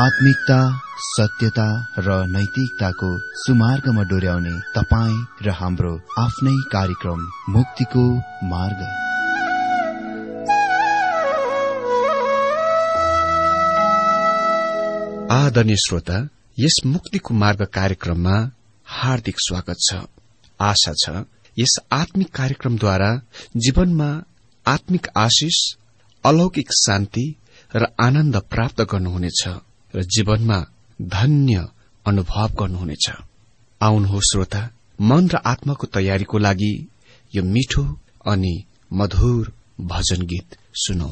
आत्मिकता, सत्यता र नैतिकताको सुमार्गमा डोर्याउने तपाईँ र हाम्रो आफ्नै कार्यक्रम मुक्तिको मार्ग। आदरणीय श्रोता, यस मुक्तिको मार्ग कार्यक्रममा हार्दिक स्वागत छ। आशा छ यस आत्मिक कार्यक्रमद्वारा जीवनमा आत्मिक आशिष, अलौकिक शान्ति र आनन्द प्राप्त गर्नुहुनेछ र जीवनमा धन्य अनुभव गर्नुहुनेछ। आउनुहोस् श्रोता, मन र आत्माको तयारीको लागि यो मिठो अनि मधुर भजन गीत सुनौ।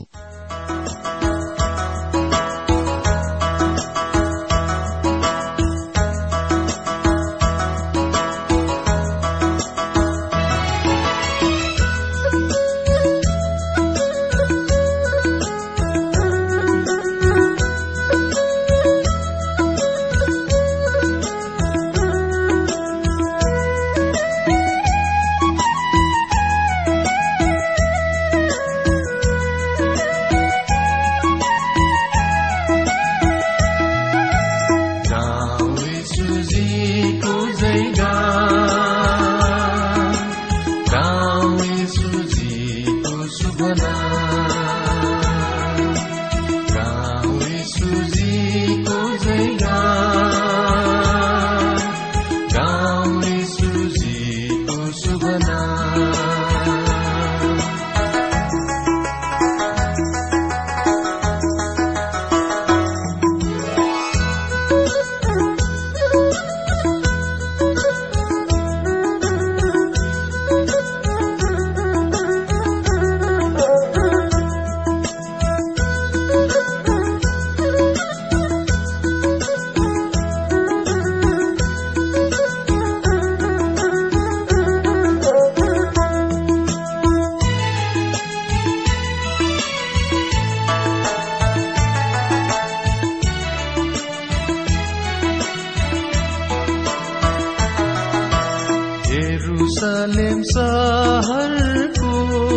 यरुशलेम शहरको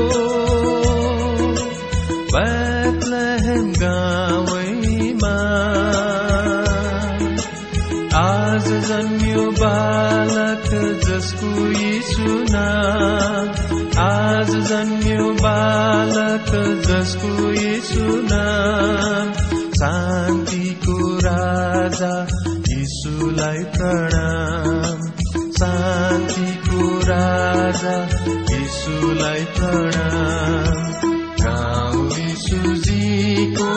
बेथलेहेम गाउँमा आज जन्मियो बालक जसको यीशु नाम, आज जन्मियो बालक जसको यीशु नाम। शान्तिको राजा यीशुलाई प्रणाम, शान्तिको राजा यीशुलाई प्रणाम। गाउँ यीशुजीको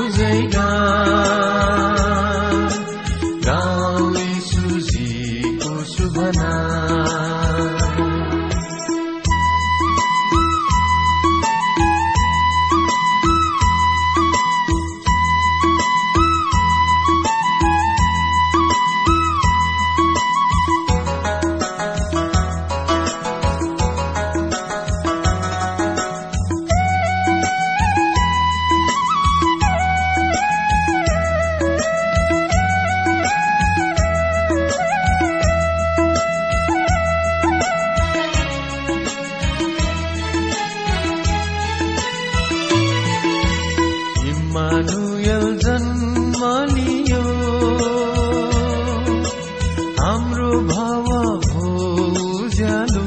जयगान, गाउँ यीशुजीको शुभ नाम। इम्मानुएल जन्म लियो, हाम्रो भाव हो उज्यालो।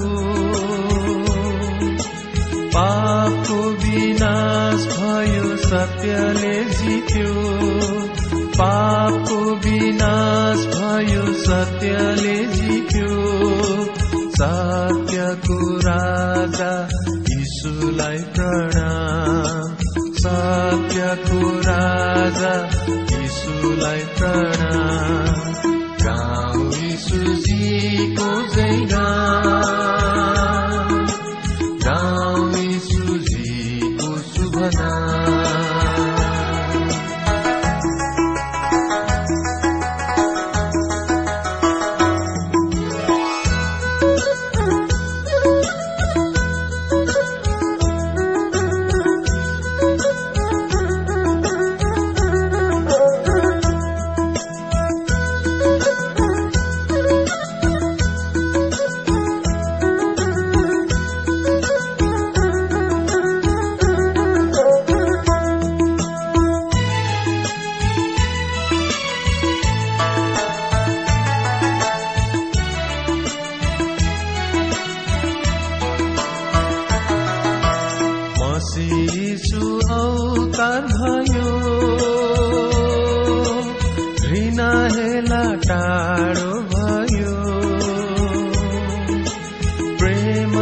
पापको विनाश भयो, सत्यले जित्यो। पापको विनाश भयो, सत्यले जित्यो। सत्यको राजा यीशुलाई प्रणाम, सत्यको राजा यीशुलाई प्रणाम। गाउँ यीशुजीको जयगान, गाउँ यीशुजीको शुभ नाम।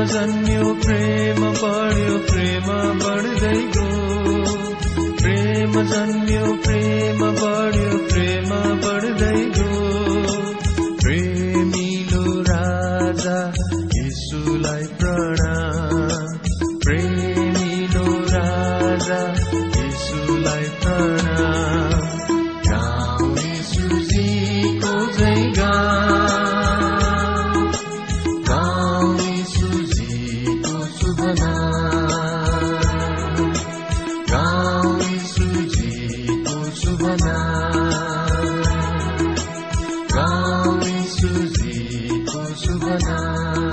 जन्यो प्रेम बढ्यो प्रेम बढ्दै गयो, प्रेम जन्यो प्रेम बढ्यो प्रेम बढ्दै गयो। प्रेमिलो राजा यीशुलाई प्रणाम, प्रेमिलो राजा यीशुलाई प्रणाम। गाउँ यीशुजीको जय गाउँ, गाउँ यीशुजीको शुभ नाम, गाउँ यीशुजीको शुभ नाम, गाउँ यीशुजीको शुभ नाम,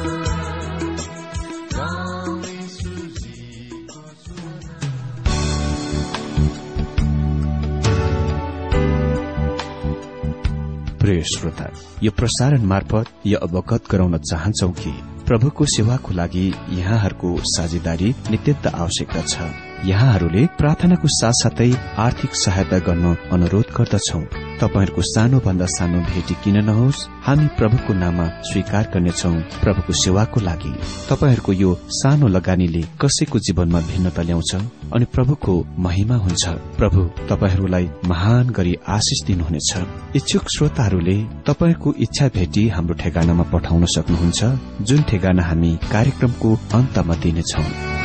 गाउँ यीशुजीको शुभ नाम। प्रिय श्रोता, यो प्रसारण मार्फत यो अवगत गराउन चाहन्छौ कि प्रभुको सेवाको लागि यहाँहरूको साझेदारी नित्यन्त आवश्यकता छ। यहाँहरूले प्रार्थनाको साथसाथै आर्थिक सहायता गर्न अनुरोध गर्दछौ। तपाईहरूको सानोभन्दा सानो भेटी किन नहोस्, हामी प्रभुको नाममा स्वीकार गर्नेछौ प्रभुको सेवाको लागि। तपाईहरूको यो सानो लगानीले कसैको जीवनमा भिन्नता ल्याउँछ अनि प्रभुको महिमा हुन्छ। प्रभु तपाईहरूलाई महान गरी आशिष दिनुहुनेछ। इच्छुक श्रोताहरूले तपाईहरूको इच्छा भेटी हाम्रो ठेगानामा पठाउन सक्नुहुन्छ, जुन ठेगाना हामी कार्यक्रमको अन्तमा दिनेछौ।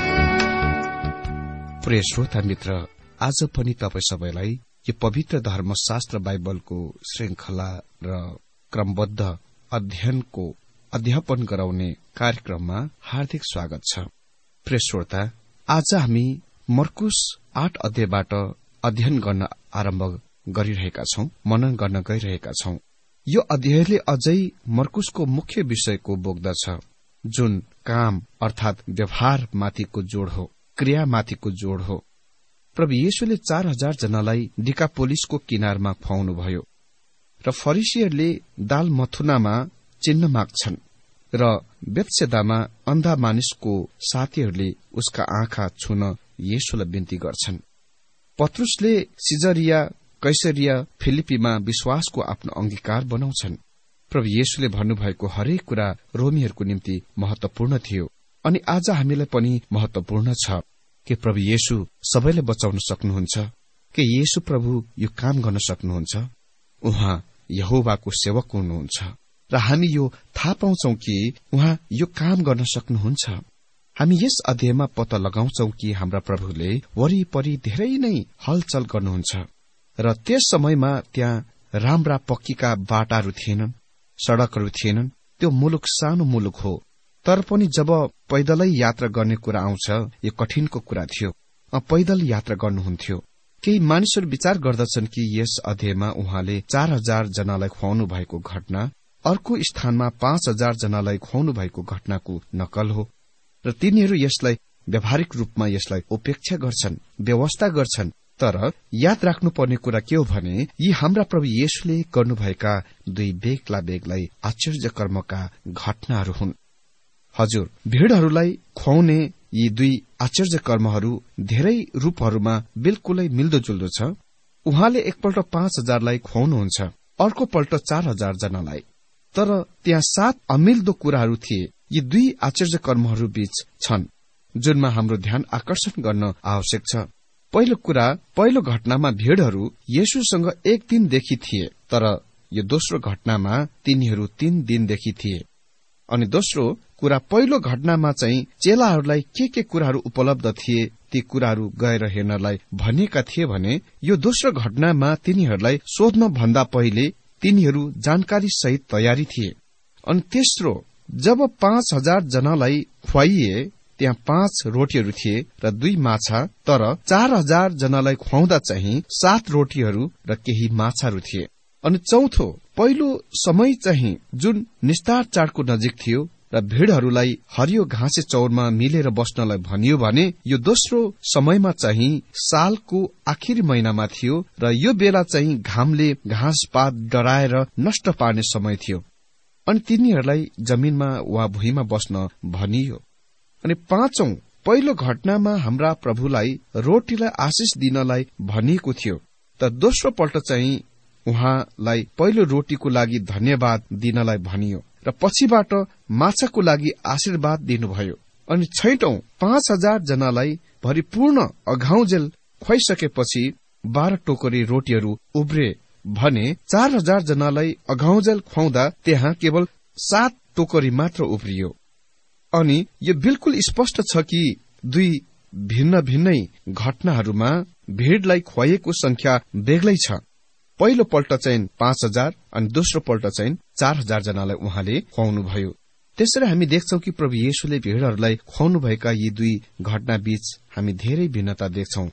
प्रिय श्रोता मित्र, आज पनि तपाई सबैलाई यो पवित्र धर्मशास्त्र बाइबलको श्रृंखला र क्रमबद्ध अध्ययनको अध्यापन गराउने कार्यक्रममा हार्दिक स्वागत छ। प्रिय श्रोता, आज हामी मर्कुस 8 अध्यायबाट अध्ययन गर्न आरम्भ गरिरहेका छौं, मनन गर्न गइरहेका छौं। यो अध्यायले अझै मर्कुसको मुख्य विषयको बोक्दछ, जुन काम अर्थात व्यवहार माथिको जोड हो, क्रियामाथिको जोड हो। प्रभु येशूले 4000 जनालाई डिकापोलिसको किनारमा खुवाउनुभयो र फरिसीहरूले दाल मथुनामा चिन्न माग्छन् र बेत्सेदामा अन्धा मानिसको साथीहरूले उसका आँखा छुन येशूलाई बिन्ती गर्छन्। पत्रुसले सिजरिया, कैसरिया, फिलिपीमा विश्वासको आफ्नो अंगीकार बनाउँछन्। प्रभु येशूले भन्नुभएको हरेक कुरा रोमीहरूको निम्ति महत्वपूर्ण थियो अनि आज हामीलाई पनि महत्वपूर्ण छ कि प्रभु येशू सबैलाई बचाउन सक्नुहुन्छ, कि येशू प्रभु यो काम गर्न सक्नुहुन्छ। उहाँ यहोवाको सेवक हुनुहुन्छ र हामी यो थाहा पाउँछौ कि उहाँ यो काम गर्न सक्नुहुन्छ। हामी यस अध्यायमा पत्ता लगाउँछौ कि हाम्रा प्रभुले वरिपरि धेरै नै हलचल गर्नुहुन्छ र त्यस समयमा त्यहाँ राम्रा पक्कीका बाटाहरू थिएनन्, सड़कहरू थिएनन्। त्यो मुलुक सानो मुलुक हो, तर पनि जब पैदलै यात्रा गर्ने कुरा आउँछ, यो कठिनको कुरा थियो। पैदल यात्रा गर्नुहुन्थ्यो। केही मानिसहरू विचार गर्दछन् कि यस अध्यायमा उहाँले 4000 जनालाई खुवाउनु भएको घटना अर्को स्थानमा 5000 जनालाई खुवाउनु भएको घटनाको नकल हो र तिनीहरू यसलाई व्यावहारिक रूपमा यसलाई उपेक्षा गर्छन्, व्यवस्था गर्छन्। तर याद राख्नुपर्ने कुरा के हो भने यी हाम्रा प्रभु येशूले गर्नुभएका दुई बेग्ला आश्चर्य कर्मका घटनाहरू हुन्। हजुर, भीड़हरूलाई खुवाउने यी दुई आश्चर्य कर्महरू धेरै रूपहरूमा बिल्कुलै मिल्दोजुल्दो छ। उहाँले एकपल्ट 5000लाई खुवाउनुहुन्छ, अर्को पल्ट 4000 जनालाई। तर त्यहाँ 7 अमिल्दो कुराहरू थिए यी दुई आश्चर्य कर्महरू बीच छन्, जुनमा हाम्रो ध्यान आकर्षण गर्न आवश्यक छ। पहिलो कुरा, पहिलो घटनामा भीड़हरू येशूसँग 1 दिनदेखि थिए, तर यो दोस्रो घटनामा तिनीहरू 3 दिनदेखि थिए। अनि दोस्रो कुरा, पहिलो घटनामा चाहिँ चेलाहरूलाई के कुराहरू उपलब्ध थिए ती कुराहरू गएर हेर्नलाई भनिएका थिए भने यो दोस्रो घटनामा तिनीहरूलाई सोध्न भन्दा पहिले तिनीहरू जानकारी सहित तयारी थिए। अनि तेस्रो, जब 5000 जनालाई खुवाइए त्यहाँ 5 रोटीहरू थिए र 2 माछा, तर 4000 जनालाई खुवाउँदा चाहिँ 7 रोटीहरू र केही माछाहरू थिए। अनि चौथो, पहिलो समय चाहिँ जुन निस्तार चाडको नजिक थियो र भीड़हरूलाई हरियो घाँसे चौरमा मिलेर बस्नलाई भनियो भने यो दोस्रो समयमा चाहिँ सालको आखिरी महिनामा थियो र यो बेला चाहिँ घामले घाँसपात डराएर नष्ट पार्ने समय थियो। अनि तिनीहरूलाई जमिनमा वा भुइँमा बस्न भनियो। अनि पाँचौं, पहिलो घटनामा हाम्रा प्रभुलाई रोटीलाई आशिष दिनलाई भनिएको थियो, तर दोस्रो पल्ट चाहिँ उहाँलाई पहिलो रोटीको लागि धन्यवाद दिनलाई भनियो र पछिबाट माछाको लागि आशीर्वाद दिनुभयो। अनि 6औं 5,000 जनालाई भरिपूर्ण अघाउजेल खुवाइसकेपछि 12 टोकरी रोटीहरू उब्रे भने 4,000 जनालाई अघाउजेल खुवाउँदा त्यहाँ केवल 7 टोकरी मात्र उब्रियो। अनि यो बिल्कुल स्पष्ट छ कि दुई भिन्न भिन्नै घटनाहरूमा भीड़लाई खुवाइएको संख्या बेग्लै छ। पहिलो पल्ट चाहिँ 5,000 अनि दोस्रो पल्ट चाहिँ 4,000 जनालाई उहाँले खुवाउनुभयो। त्यसरी हामी देख्छौं कि प्रभु येशूले भीड़हरूलाई खुवाउनुभएका यी दुई घटना बीच हामी धेरै भिन्नता देख्छौं।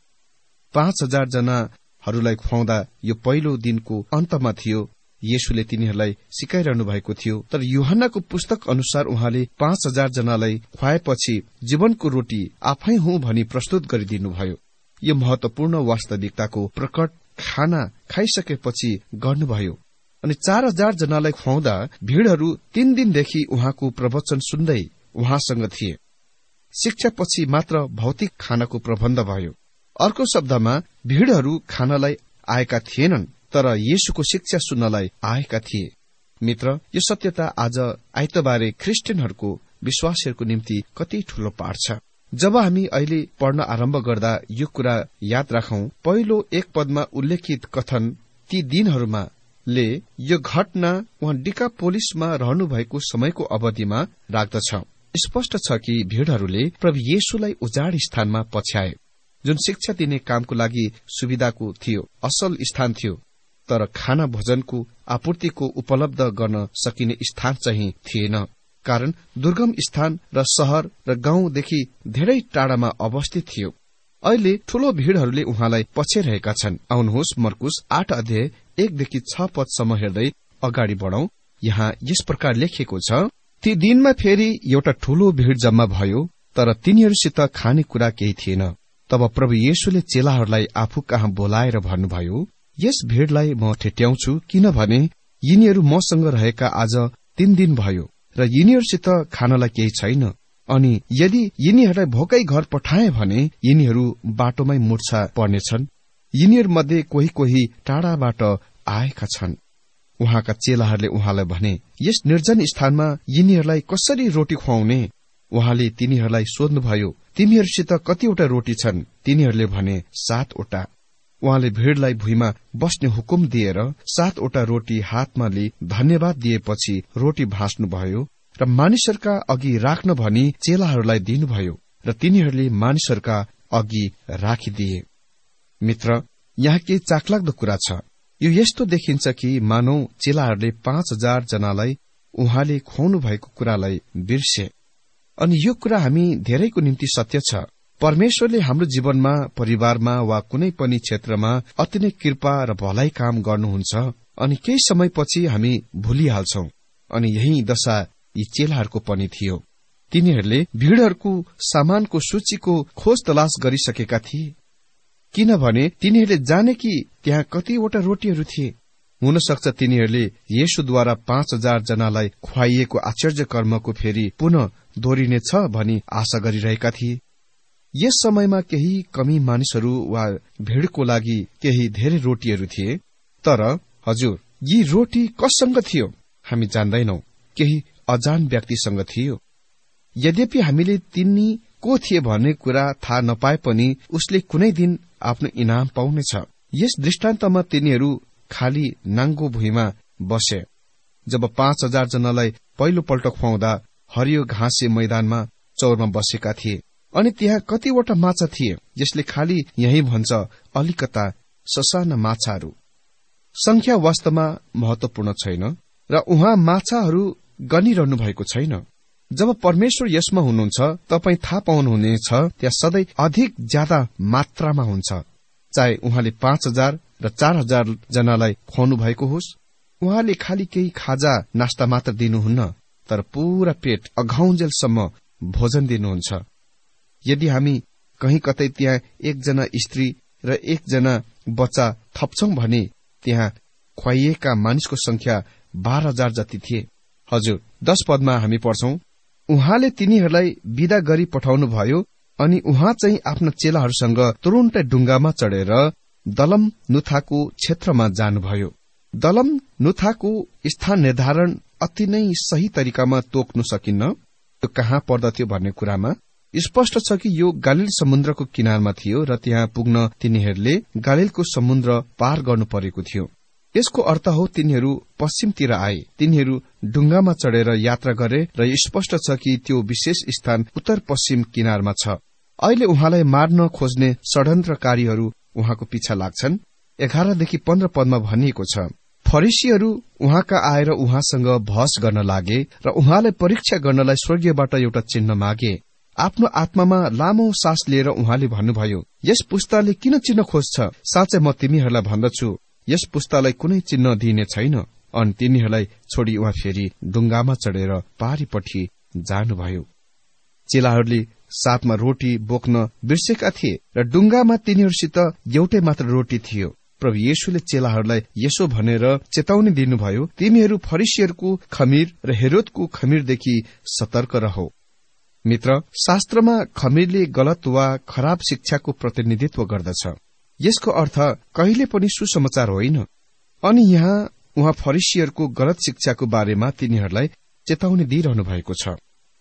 5,000 जनाहरूलाई खुवाउँदा यो पहिलो दिनको अन्तमा थियो। येशूले तिनीहरूलाई सिकाइरहनु भएको थियो। तर यूहन्नाको पुस्तक अनुसार उहाँले 5,000 जनालाई खुवाएपछि जीवनको रोटी आफै हुँ भनी प्रस्तुत गरिदिनुभयो। यो महत्वपूर्ण वास्तविकताको प्रकट खाना खाइसकेपछि गर्नुभयो। अनि 4,000 जनालाई खुवाउँदा भीड़हरू 3 दिनदेखि उहाँको प्रवचन सुन्दै उहाँसँग थिए। शिक्षापछि मात्र भौतिक खानाको प्रबन्ध भयो। अर्को शब्दमा भीड़हरू खानालाई आएका थिएनन्, तर येशूको शिक्षा सुन्नलाई आएका थिए। मित्र, यो सत्यता आज आइतबारे ख्रिस्टियनहरूको विश्वासीहरूको निम्ति कति ठूलो पाठ छ। जब हामी अहिले पढ्न आरम्भ गर्दा यो कुरा याद राखौं, पहिलो 1 पदमा उल्लेखित कथन ती दिनहरूमा ले यो घटना उहाँ डिकापोलिसमा रहनुभएको समयको अवधिमा राख्दछ। स्पष्ट छ कि भीड़हरूले प्रभु येशूलाई उजाड स्थानमा पछ्याए, जुन शिक्षा दिने कामको लागि सुविधाको थियो, असल स्थान थियो। तर खाना भोजनको आपूर्तिको उपलब्ध गर्न सकिने स्थान चाहिँ थिएन, कारण दुर्गम स्थान र शहर र गाउँदेखि धेरै टाढामा अवस्थित थियो। अहिले ठूलो भीड़हरूले उहाँलाई पछ्याइरहेका छन्। आउनुहोस् मर्कुस 8 अध्याय 1देखि 6 पदसम्म हेर्दै अगाडि बढौं। यहाँ यस प्रकार लेखिएको छ, ती दिनमा फेरि एउटा ठूलो भीड़ जम्मा भयो, तर तिनीहरूसित खानेकुरा केही थिएन। तब प्रभु येशूले चेलाहरूलाई आफू कहाँ बोलाएर भन्नुभयो, यस भीड़लाई म ठेट्याउँछु, किनभने यिनीहरू मसँग रहेका आज 3 दिन भयो र यिनीहरूसित खानलाई केही छैन। अनि यदि यिनीहरूलाई भोकै घर पठाए भने यिनीहरू बाटोमै मुर्छा पर्नेछन्। यिनीहरूमध्ये कोही कोही टाढाबाट आएका छन्। उहाँका चेलाहरूले उहाँलाई भने, यस निर्जन स्थानमा यिनीहरूलाई कसरी रोटी खुवाउने? उहाँले तिनीहरूलाई सोध्नुभयो, तिमीहरूसित कतिवटा रोटी छन्? तिनीहरूले भने 7 वटा। उहाँले भीड़लाई भुइँमा बस्ने हुकुम दिएर 7 वटा रोटी हातमा लिई धन्यवाद दिएपछि रोटी भाँच्नुभयो र मानिसहरूका अघि राख्न भनी चेलाहरूलाई दिनुभयो र तिनीहरूले मानिसहरूका अघि राखिदिए। मित्र, यहाँ के चाखलाग्दो कुरा छ। यो यस्तो देखिन्छ कि मानौ चेलाहरूले 5,000 जनालाई उहाँले खुवाउनु भएको कुरालाई बिर्से। अनि यो कुरा हामी धेरैको निम्ति सत्य छ। परमेश्वरले हाम्रो जीवनमा, परिवारमा वा कुनै पनि क्षेत्रमा अति नै कृपा र भलाइ काम गर्नुहुन्छ, अनि केही समयपछि हामी भुलिहाल्छौं। अनि यही दशा यी चेलाहरूको पनि थियो। तिनीहरूले भीड़हरूको सामानको सूचीको खोज तलास गरिसकेका थिए, किनभने तिनीहरूले जाने कि त्यहाँ कतिवटा रोटीहरू थिए। हुन सक्छ तिनीहरूले येशूद्वारा 5,000 जनालाई खुवाइएको आश्चर्य कर्मको फेरि पुनः दोहोरिनेछ भनी आशा गरिरहेका थिए। यस समयमा केही कमी मानिसहरू वा भीड़को लागि केही धेरै रोटीहरू थिए। तर हजुर, यी रोटी कससँग थियो हामी जान्दैनौ। केही अजान व्यक्तिसँग थियो। यद्यपि हामीले तिनी को थिए भन्ने कुरा थाहा नपाए पनि उसले कुनै दिन आफ्नो इनाम पाउनेछ। यस दृष्टान्तमा तिनीहरू खाली नाङ्गो भुइँमा बसे। जब 5,000 जनालाई पहिलो पल्ट खुवाउँदा हरियो घाँसे मैदानमा चौरमा बसेका थिए। अनि त्यहाँ कतिवटा माछा थिए, जसले खाली यही भन्छ अलिकता ससाना माछाहरू। संख्या वास्तवमा महत्वपूर्ण छैन र उहाँ माछाहरू गनिरहनु भएको छैन। जब परमेश्वर यसमा हुनुहुन्छ, तपाई थाहा पाउनुहुनेछ त्यहाँ सधैँ अधिक ज्यादा मात्रामा हुन्छ। चाहे उहाँले 5,000 र 4,000 जनालाई खुवाउनु भएको होस्, उहाँले खाली केही खाजा नास्ता मात्र दिनुहुन्न, तर पूरा पेट अघाउन्जेलसम्म भोजन दिनुहुन्छ। यदि हामी कहीँ कतै त्यहाँ 1 जना स्त्री र 1 जना बच्चा थप्छौं भने त्यहाँ खुवाइएका मानिसको संख्या 12,000 जति थिए। हजुर, 10 पदमा हामी पढ्छौं, उहाँले तिनीहरूलाई विदा गरी पठाउनु भयो अनि उहाँ चाहिँ आफ्ना चेलाहरूसँग तुरुन्तै डुङ्गामा चढेर दलमनुथाको क्षेत्रमा जानुभयो। दलमनुथाको स्थान निर्धारण अति नै सही तरिकामा तोक्नु सकिन्न यो कहाँ पर्दथ्यो भन्ने कुरामा स्पष्ट छ कि यो गालिल समुद्रको किनारमा थियो र त्यहाँ पुग्न तिनीहरूले गालिलको समुद्र पार गर्नु परेको थियो। यसको अर्थ हो तिनीहरू पश्चिमतिर आए। तिनीहरू डुङ्गामा चढेर यात्रा गरे र स्पष्ट छ कि त्यो विशेष स्थान उत्तर पश्चिम किनारमा छ। अहिले उहाँलाई मार्न खोज्ने षड्यन्त्रकारीहरू उहाँको पिछा लाग्छन्। 11देखि 15 पदमा भनिएको छ, फरिसीहरू उहाँका आएर उहाँसँग बहस गर्न लागे र उहाँलाई परीक्षा गर्नलाई स्वर्गीयबाट एउटा चिन्ह मागे। आफ्नो आत्मामा लामो सास लिएर उहाँले भन्नुभयो, यस पुस्ताले किन चिन्ह खोज्छ? साँच्चै म तिमीहरूलाई भन्दछु, यस पुस्तालाई कुनै चिन्ह दिइने छैन। अनि तिनीहरूलाई छोडी उहाँ फेरि डुङ्गामा चढेर पारीपट्टि जानुभयो। चेलाहरूले साथमा रोटी बोक्न बिर्सेका थिए र डुङ्गामा तिनीहरूसित एउटै मात्र रोटी थियो। प्रभु येशूले चेलाहरूलाई यसो भनेर चेतावनी दिनुभयो, तिमीहरू फरिसीहरूको खमीर र हेरोदको खमीरदेखि सतर्क रहो। मित्र, शास्त्रमा खमीरले गलत वा खराब शिक्षाको प्रतिनिधित्व गर्दछ। यसको अर्थ कहिले पनि सुसमाचार होइन। अनि यहाँ उहाँ फरिसीहरूको गलत शिक्षाको बारेमा तिनीहरूलाई चेतावनी दिइरहनु भएको छ।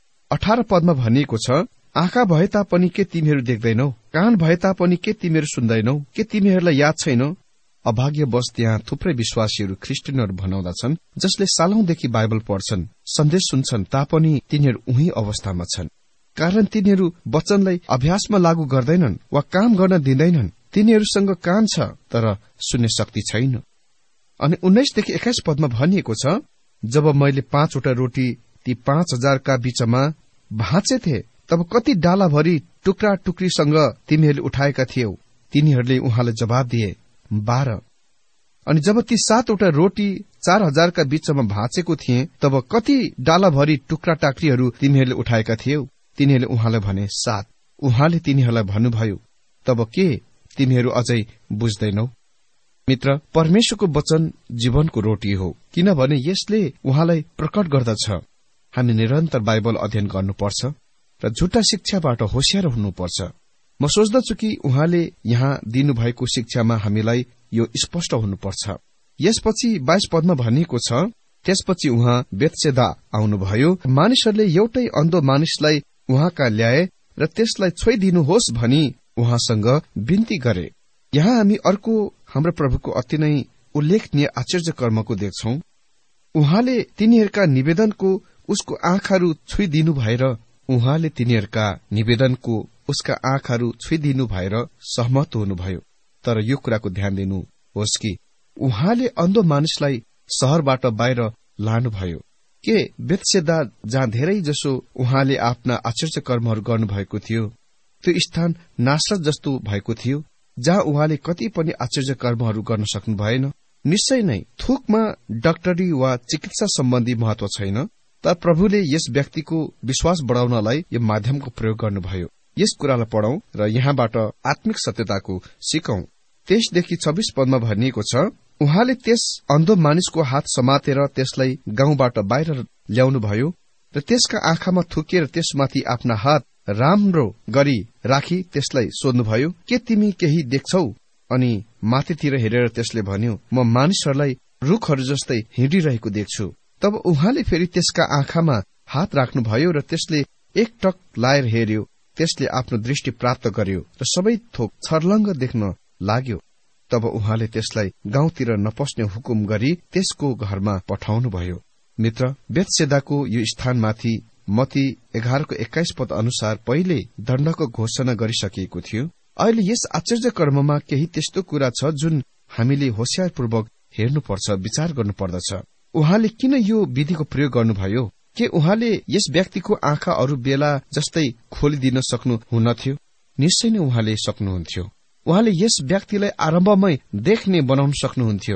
18 पदमा भनिएको छ, आँखा भए तापनि के तिमीहरू देख्दैनौ? कान भए तापनि के तिमीहरू सुन्दैनौ? के तिमीहरूलाई याद छैन? अभाग्यवश त्यहाँ थुप्रै विश्वासीहरू ख्रिस्टियनहरू भनाउँदछन् जसले सालौंदेखि बाइबल पढ्छन्, सन्देश सुन्छन्, तापनि तिनीहरू उही अवस्थामा छन्। कारण तिनीहरू वचनलाई अभ्यासमा लागू गर्दैनन् वा काम गर्न दिँदैनन्। तिनीहरूसँग कान छ तर सुन्ने शक्ति छैन। अनि 19देखि 21 पदमा भनिएको छ, जब मैले 5वटा रोटी ती 5000 का बीचमा भाँचेथे तब कति डालाभरि टुक्रा टुक्रीसँग तिमीहरूले उठाएका थियौ? तिनीहरूले उहाँलाई जवाब दिए, 12। अनि जब ती 7वटा रोटी 4000 का बीचमा भाँचेको थिए तब कति डालाभरि टुक्रा टाक्रीहरू तिमीहरूले उठाएका थियौ? तिनीहरूले उहाँलाई भने, 7। उहाँले तिनीहरूलाई भन्नुभयो, तब के तिमीहरू अझै बुझ्दैनौ? मित्र, परमेश्वरको वचन जीवनको रोटी हो, किनभने यसले उहाँलाई प्रकट गर्दछ। हामी निरन्तर बाइबल अध्ययन गर्नुपर्छ र झुटा शिक्षाबाट होशियार हुनुपर्छ। म सोच्दछु कि उहाँले यहाँ दिनुभएको शिक्षामा हामीलाई यो स्पष्ट हुनुपर्छ। यसपछि 22 पदमा भनिएको छ, त्यसपछि उहाँ बेत्सेदा आउनुभयो। मानिसहरूले एउटै अन्धो मानिसलाई उहाँका ल्याए र त्यसलाई छोइदिनुहोस् भनी उहाँसँग बिन्ती गरे। यहाँ हामी अर्को हाम्रो प्रभुको अति नै उल्लेखनीय आश्चर्य कर्मको देख्छौं। उहाँले तिनीहरूका निवेदनको उसको आँखाहरू छुइदिनु भएर उहाँले तिनीहरूका निवेदनको उसका आँखाहरू छुइदिनु भएर सहमत हुनुभयो। तर यो कुराको ध्यान दिनुहोस् कि उहाँले अन्धो मानिसलाई शहरबाट बाहिर लानुभयो। के बेत्सेदा जहाँ धेरै जसो उहाँले आफ्ना आश्चर्य कर्महरू गर्नुभएको थियो त्यो स्थान नासरत जस्तो भएको थियो जहाँ उहाँले कति पनि आश्चर्य कर्महरू गर्न सक्नु भएन? निश्चय नै थुकमा डाक्टरी वा चिकित्सा सम्बन्धी महत्व छैन, तर प्रभुले यस व्यक्तिको विश्वास बढ़ाउनलाई यो माध्यमको प्रयोग गर्नुभयो। यस कुरालाई पढौं र यहाँबाट आत्मिक सत्यताको सिकौं। 23देखि 26 पदमा भनिएको छ, उहाँले त्यस अन्धो मानिसको हात समातेर त्यसलाई गाउँबाट बाहिर ल्याउनुभयो र त्यसका आँखामा थुकेर त्यसमाथि आफ्ना हात राम्रो गरी राखी त्यसलाई सोध्नुभयो, के तिमी केही देख्छौ? अनि माथितिर हेरेर त्यसले भन्यो, म मानिसहरूलाई रुखहरू जस्तै हिँडिरहेको देख्छु। तब उहाँले फेरि त्यसका आँखामा हात राख्नुभयो र त्यसले एकटक लाएर हेर्यो। त्यसले आफ्नो दृष्टि प्राप्त गर्यो र सबै थोक छर्लङ्ग देख्न लाग्यो। तब उहाँले त्यसलाई गाउँतिर नपस्ने हुकुम गरी त्यसको घरमा पठाउनुभयो। मित्र, बेत्सेदाको यो स्थानमाथि मत्ती 11:21 पद अनुसार पहिले दण्डको घोषणा गरिसकिएको थियो। अहिले यस आश्चर्य कर्ममा केही त्यस्तो कुरा छ जुन हामीले होशियारपूर्वक हेर्नुपर्छ, विचार गर्नुपर्दछ। उहाँले किन यो विधिको प्रयोग गर्नुभयो? के उहाँले यस व्यक्तिको आँखा अरू बेला जस्तै खोलिदिन सक्नु हुन्थ्यो? निश्चय नै उहाँले सक्नुहुन्थ्यो। उहाँले यस व्यक्तिलाई आरम्भमै देख्ने बनाउन सक्नुहुन्थ्यो।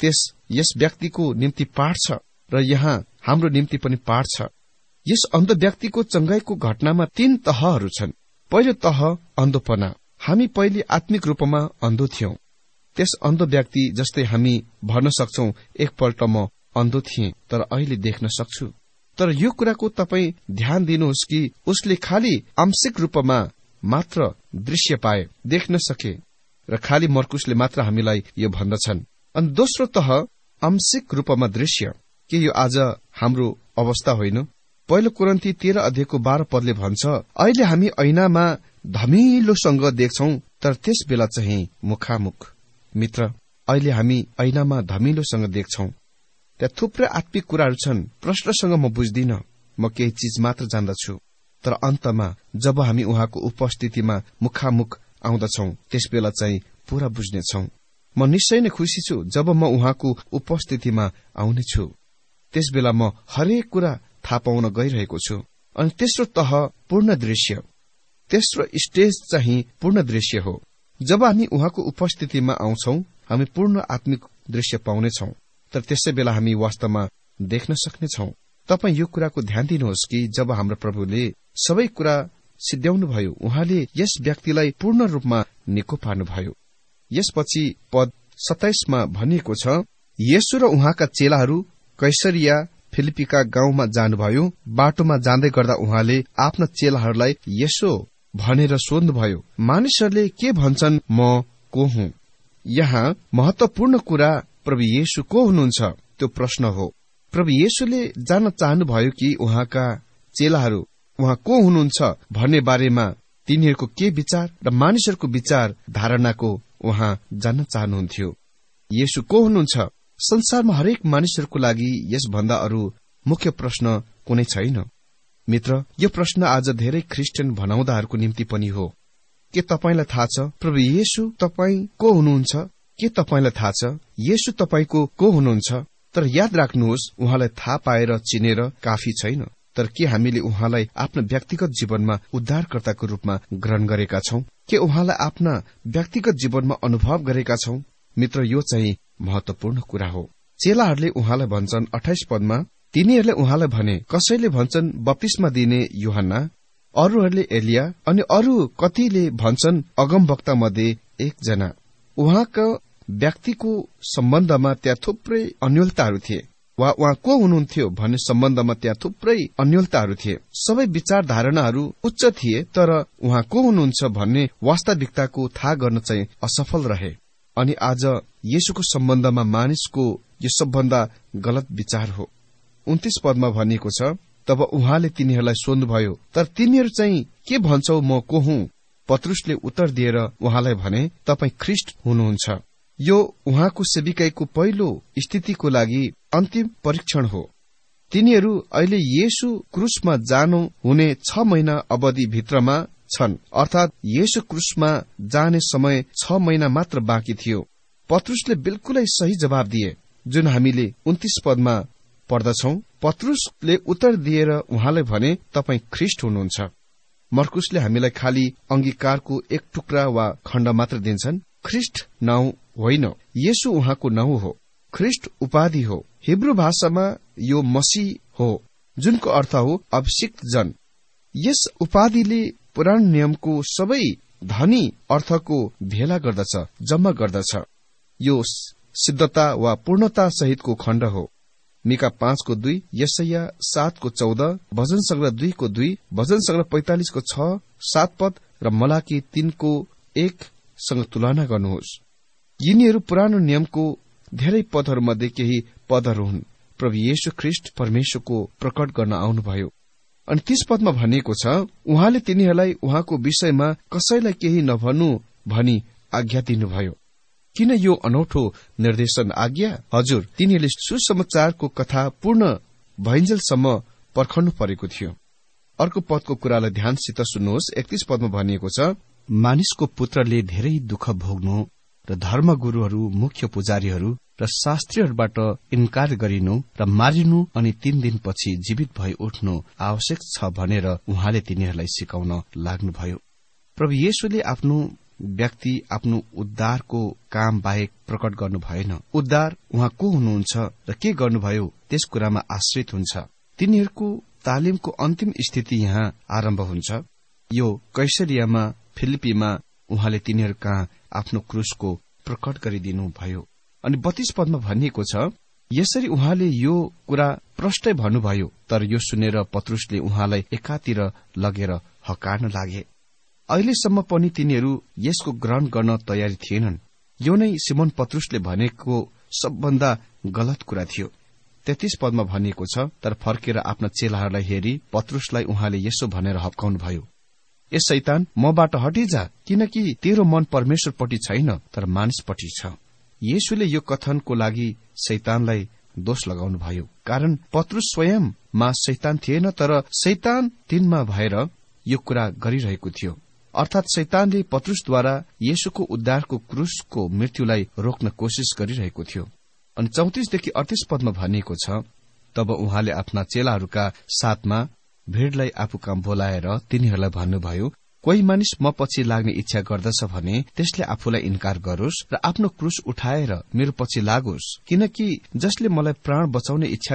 यस व्यक्तिको निम्ति पाठ छ र यहाँ हाम्रो निम्ति पनि पाठ छ। यस अन्ध व्यक्तिको चंगाईको घटनामा 3 तहहरू छन्। पहिलो तह अन्धोपना। हामी पहिले आत्मिक रूपमा अन्धो थियौं। त्यस अन्ध व्यक्ति जस्तै हामी भन्न सक्छौं, एकपल्ट म अन्धो थिएँ तर अहिले देख्न सक्छु। तर यो कुराको तपाई ध्यान दिनुहोस् कि उसले खाली आंशिक रूपमा मात्र दृश्य पाए, देख्न सके र खाली मर्कुसले मात्र हामीलाई यो भन्दछन्। अनि दोस्रो तह आंशिक रूपमा दृश्य। के यो आज हाम्रो अवस्था होइन? पहिलो कोरिन्थी 13 अध्यायको 12 पदले भन्छ, अहिले हामी ऐनामा धमिलोसँग देख्छौं, तर त्यस बेला चाहिँ मुखामुख। मित्र, अहिले हामी ऐनामा धमिलोसँग देख्छौं। त्यहाँ थुप्रै आत्मिक कुराहरू छन्। प्रश्नसँग म बुझ्दिन, म केही चिज मात्र जान्दछु। तर अन्तमा जब हामी उहाँको उपस्थितिमा मुखामुख आउँदछौं, त्यस बेला चाहिँ पूरा बुझ्नेछौं। म निश्चय नै खुशी छु जब म उहाँको उपस्थितिमा आउनेछु। त्यस बेला म हरेक कुरा थाहा पाउन गइरहेको छु। अनि तेस्रो तह पूर्ण दृश्य, तेस्रो स्टेज चाहिँ पूर्ण दृश्य हो। जब हामी उहाँको उपस्थितिमा आउँछौं, हामी पूर्ण आत्मिक दृश्य पाउनेछौं। तर त्यसै बेला हामी वास्तवमा देख्न सक्नेछौं। तपाई यो कुराको ध्यान दिनुहोस् कि जब हाम्रो प्रभुले सबै कुरा सिद्ध्याउनुभयो, उहाँले यस व्यक्तिलाई पूर्ण रूपमा निको पार्नुभयो। यसपछि पद 27 मा भनिएको छ, येशू र उहाँका चेलाहरू कैसरिया फिलिपीका गाउँमा जानुभयो। बाटोमा जाँदै गर्दा उहाँले आफ्ना चेलाहरूलाई यसो भनेर सोध्नुभयो, मानिसहरूले के भन्छन् म को हुँ? यहाँ महत्वपूर्ण कुरा प्रभु येशू को हुनुहुन्छ त्यो प्रश्न हो। प्रभु येशूले जान्न चाहनुभयो कि उहाँका चेलाहरू उहाँ को हुनुहुन्छ भन्ने बारेमा तिनीहरूको के विचार र मानिसहरूको विचार धारणाको उहाँ जान्न चाहनुहुन्थ्यो। येशू को हुनुहुन्छ? संसारमा हरेक मानिसहरूको लागि यसभन्दा अरू मुख्य प्रश्न कुनै छैन। मित्र, यो प्रश्न आज धेरै ख्रिस्टियन भनाउँदाहरूको निम्ति पनि हो। के तपाईलाई थाहा छ प्रभु येशू तपाई को हुनुहुन्छ? के तपाईलाई थाहा छ येशू तपाईको को हुनुहुन्छ? तर याद राख्नुहोस्, उहाँलाई थाहा पाएर चिनेर काफी छैन। तर के हामीले उहाँलाई आफ्नो व्यक्तिगत जीवनमा उद्धारकर्ताको रूपमा ग्रहण गरेका छौं? के उहाँलाई आफ्ना व्यक्तिगत जीवनमा अनुभव गरेका छौं? मित्र, यो चाहिँ महत्वपूर्ण कुरा हो। चेलाहरूले उहाँलाई भन्छन् 28 पदमा, तिनीहरूले उहाँलाई भने, कसैले भन्छन् बप्तिस्मा दिने यूहन्ना, अरूहरूले एलिया, अनि अरू कतिले भन्छन् अगमवक्ता मध्ये एकजना। उहाँको व्यक्तिको सम्बन्धमा त्यहाँ थुप्रै अन्योलताहरू थिए, वा उहाँ को हुनुहुन्थ्यो भन्ने सम्बन्धमा त्यहाँ थुप्रै अन्योलताहरू थिए। सबै विचार धारणाहरू उच्च थिए, तर उहाँ को हुनुहुन्छ भन्ने वास्तविकताको थाहा गर्न चाहिँ असफल रहे। अनि आज येशूको सम्बन्धमा मानिसको यो सबभन्दा गलत विचार हो। 29 पदमा भनिएको छ, तब उहाँले तिनीहरूलाई सोध्नुभयो, तर तिमीहरू चाहिँ के भन्छौ म को हुँ? पत्रुसले उत्तर दिएर उहाँलाई भने, तपाई ख्रिस्ट हुनुहुन्छ। यो उहाँको सेविकाईको पहिलो स्थितिको लागि अन्तिम परीक्षण हो। तिनीहरू अहिले येशू क्रुसमा जानु हुने 6 महिना अवधि भित्रमा छन्, अर्थात येशू क्रुसमा जाने समय 6 महिना मात्र बाँकी थियो। पत्रुसले बिल्कुलै सही जवाब दिए, जुन हामीले 29 पदमा पढ्दछौं। पत्रुसले उत्तर दिएर उहाँलाई भने, तपाई ख्रिस्ट हुनुहुन्छ। मर्कुसले हामीलाई खाली अंगीकारको एक टुक्रा वा खण्ड मात्र दिन्छन्। ख्रिस्ट नाउँ होइन, येशू उहाँको नाउँ हो। ख्रिस्ट उपाधि हो। हिब्रू भाषामा यो मसीह हो, जुनको अर्थ हो अभिषिक्त जन। यस उपाधिले पुरानो नियमको सबै धनी अर्थको भेला गर्दछ, जम्मा गर्दछ। यो सिद्धता वा पूर्णता सहितको खण्ड हो। मिका 5:2, यसैया 7:14, भजन संग्रह 2:2, भजन संग्रह 45:6-7 पद र मलाकी 3:1 सँग तुलना गर्नुहोस्। यिनीहरू पुरानो नियमको धेरै पदहरूमध्ये केही पदहरू हुन्। प्रभु येशू ख्रिस्ट परमेश्वरको प्रकट गर्न आउनुभयो। अनि 30 पदमा भनिएको छ, उहाँले तिनीहरूलाई उहाँको विषयमा कसैलाई केही नभन्नु भनी आज्ञा दिनुभयो। किन यो अनौठो निर्देशन आज्ञा? हजुर, तिनीहरूले सुसमाचारको कथा पूर्ण भइन्जेलसम्म पर्खनु परेको थियो। अर्को पदको कुरालाई ध्यानसित सुन्नुहोस्। 31 पदमा भनिएको छ, मानिसको पुत्रले धेरै दुःख भोग्नु र धर्मगुरूहरू, मुख्य पुजारीहरू र शास्त्रीहरूबाट इन्कार गरिनु र मारिनु अनि 3 दिनपछि जीवित भई उठ्नु आवश्यक छ भनेर उहाँले तिनीहरूलाई सिकाउन लाग्नुभयो। प्रभु येशूले आफ्नो व्यक्ति, आफ्नो उद्धारको काम बाहेक प्रकट गर्नु भएन। उद्धार उहाँ को हुनुहुन्छ र के गर्नुभयो त्यस कुरामा आश्रित हुन्छ। तिनीहरूको तालिमको अन्तिम स्थिति यहाँ आरम्भ हुन्छ। यो कैसरियामा फिलिपीमा उहाँले तिनीहरू कहाँ आफ्नो क्रुसको प्रकट गरिदिनु भयो। अनि 32 पदमा भनिएको छ, यसरी उहाँले यो कुरा प्रष्टै भन्नुभयो, तर यो सुनेर पत्रुसले उहाँलाई एकातिर लगेर हकार्न लागे। अहिलेसम्म पनि तिनीहरू यसको ग्रहण गर्न तयारी थिएनन्। यो नै सिमोन पत्रुसले भनेको सबभन्दा गलत कुरा थियो। 33 पदमा भनिएको छ, तर फर्केर आफ्ना चेलाहरूलाई हेरी पत्रुसलाई उहाँले यसो भनेर हप्काउनुभयो, ए शैतान, मबाट हटिजा, किनकि तेरो मन परमेश्वरपट्टि छैन तर मानिसपट्टि छ। येशूले यो कथनको लागि शैतानलाई दोष लगाउनुभयो, कारण पत्रुस स्वयंमा शैतान थिएन, तर शैतान तिनमा भएर यो कुरा गरिरहेको थियो। अर्थात शैतानले पत्रुसद्वारा येशूको उद्धारको क्रूसको मृत्युलाई रोक्न कोशिश गरिरहेको थियो। अनि 34देखि 38 पदमा भनिएको छ, तब उहाँले आफ्ना चेलाहरूका साथमा भीड़लाई आफू कहाँ बोलाएर तिनीहरूलाई भन्नुभयो, कोही मानिस म पछि लाग्ने इच्छा गर्दछ भने त्यसले आफूलाई इन्कार गरोस् र आफ्नो क्रूस उठाएर मेरो पछि लागोस्, किनकि जसले मलाई प्राण बचाउने इच्छा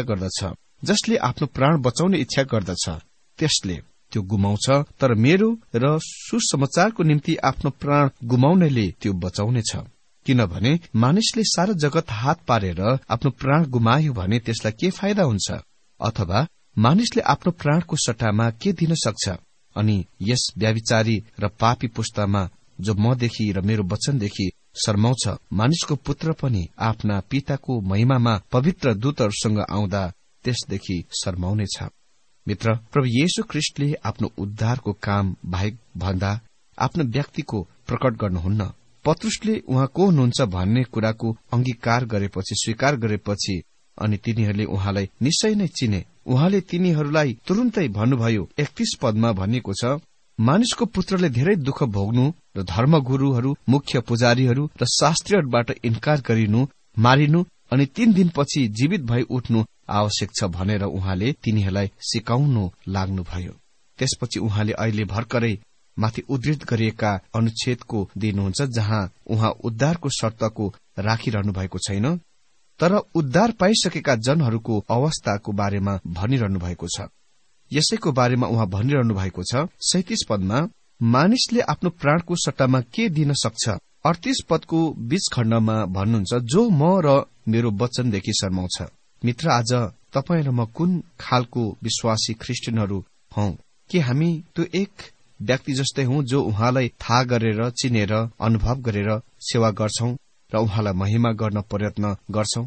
गर्दछ त्यसले त्यो गुमाउँछ, तर मेरो र सुसमाचारको निम्ति आफ्नो प्राण गुमाउनेले त्यो बचाउनेछ। किनभने मानिसले सारा जगत हात पारेर आफ्नो प्राण गुमायो भने त्यसलाई के फाइदा हुन्छ, अथवा मानिसले आफ्नो प्राणको सट्टामा के दिन सक्छ। अनि यस व्यभिचारी र पापी पुस्तामा जो मदेखि र मेरो वचनदेखि शर्माउँछ, मानिसको पुत्र पनि आफ्ना पिताको महिमामा पवित्र दूतहरूसँग आउँदा त्यसदेखि शर्माउनेछ। मित्र, प्रभु येशू ख्रीष्टले आफ्नो उद्धारको काम बाहेक भन्दा आफ्नो व्यक्तिको प्रकट गर्नुहुन्न। पत्रुसले उहाँ को हुनुहुन्छ भन्ने कुराको अंगीकार गरेपछि, स्वीकार गरेपछि अनि तिनीहरूले उहाँलाई निश्चय नै चिने। उहाँले तिनीहरूलाई तुरुन्तै भन्नुभयो, 31 पदमा भनिएको छ, मानिसको पुत्रले धेरै दुःख भोग्नु र धर्मगुरूहरू, मुख्य पुजारीहरू र शास्त्रीहरूबाट इन्कार गरिनु, मारिनु अनि 3 दिनपछि जीवित भई उठ्नु आवश्यक छ भनेर उहाँले तिनीहरूलाई सिकाउनु लाग्नुभयो। त्यसपछि उहाँले अहिले भर्खरै माथि उद्धृत गरिएका अनुच्छेदको दिनुहुन्छ, जहाँ उहाँ उद्धारको शर्तको राखिरहनु भएको छैन, तर उद्धार पाइसकेका जनहरूको अवस्थाको बारेमा भनिरहनु भएको छ। यसैको बारेमा उहाँ भनिरहनु भएको छ 37 पदमा, मानिसले आफ्नो प्राणको सट्टामा के दिन सक्छ। 38 पदको बीच खण्डमा भन्नुहुन्छ, जो म र मेरो वचनदेखि शर्माउँछ। मित्र, आज तपाईँ र म कुन खालको विश्वासी ख्रिस्टियनहरू हौ? के हामी त्यो एक व्यक्ति जस्तै हौ जो उहाँलाई थाहा गरेर, चिनेर, अनुभव गरेर सेवा गर्छौं र उहाँलाई महिमा गर्न प्रयत्न गर्छौं?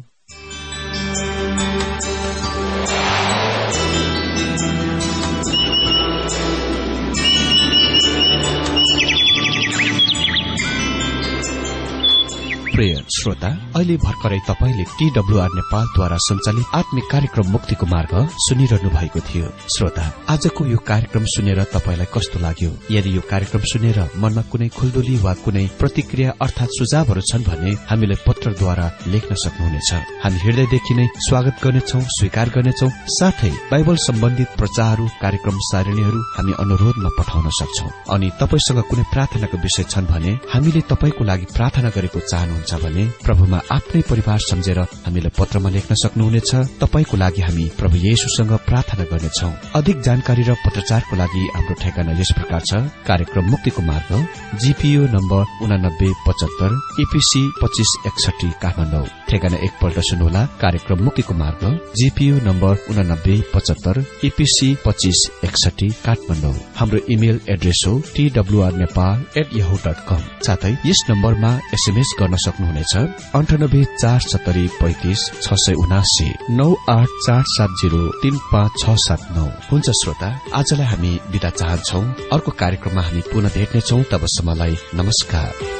प्रिय श्रोता, अहिले भर्खरै तपाईले TWR नेपालद्वारा सञ्चालित आत्मिक कार्यक्रम मुक्तिको मार्ग सुनिरहनु भएको थियो। श्रोता, आजको यो कार्यक्रम सुनेर तपाईलाई कस्तो लाग्यो? यदि यो कार्यक्रम सुनेर मनमा कुनै खुल्दुली वा कुनै प्रतिक्रिया अर्थात सुझावहरू छन् भने हामीलाई पत्रद्वारा लेख्न सक्नुहुनेछ। हामी हृदयदेखि नै स्वागत गर्नेछौं, स्वीकार गर्नेछौं। साथै बाइबल सम्बन्धित प्रचारहरू, कार्यक्रम सारणीहरू हामी अनुरोधमा पठाउन सक्छौं। अनि तपाईसँग कुनै प्रार्थनाको विषय छन् भने हामीले तपाईको लागि प्रार्थना गरेको चाहनुहुन्छ भने प्रभुमा आफ्नै परिवार सम्झेर हामीलाई पत्रमा लेख्न सक्नुहुनेछ। तपाईको लागि हामी प्रभु येशूसँग प्रार्थना गर्नेछौं। अधिक जानकारी र पत्रचारको लागि हाम्रो ठेगाना यस प्रकार छ। कार्यक्रम मुक्तिको मार्ग, GPO नम्बर 8975, EPC 2561 काठमाडौँ। ठेगाना एकपल्ट सुन्नुहोला। कार्यक्रम मुक्तिको मार्ग, GPO नम्बर 8975, EPC 2561 काठमाडौँ। हाम्रो इमेल एड्रेस हो twrnepal@yahoo.com। साथै यस नम्बरमा SMS गर्न सक्नुहुनेछ 9847350679 9847035679। हुन्छ श्रोता, आजलाई हामी बिदा चाहन्छौ। अर्को कार्यक्रममा हामी पुनः भेट्नेछौं। तबसम्मलाई नमस्कार।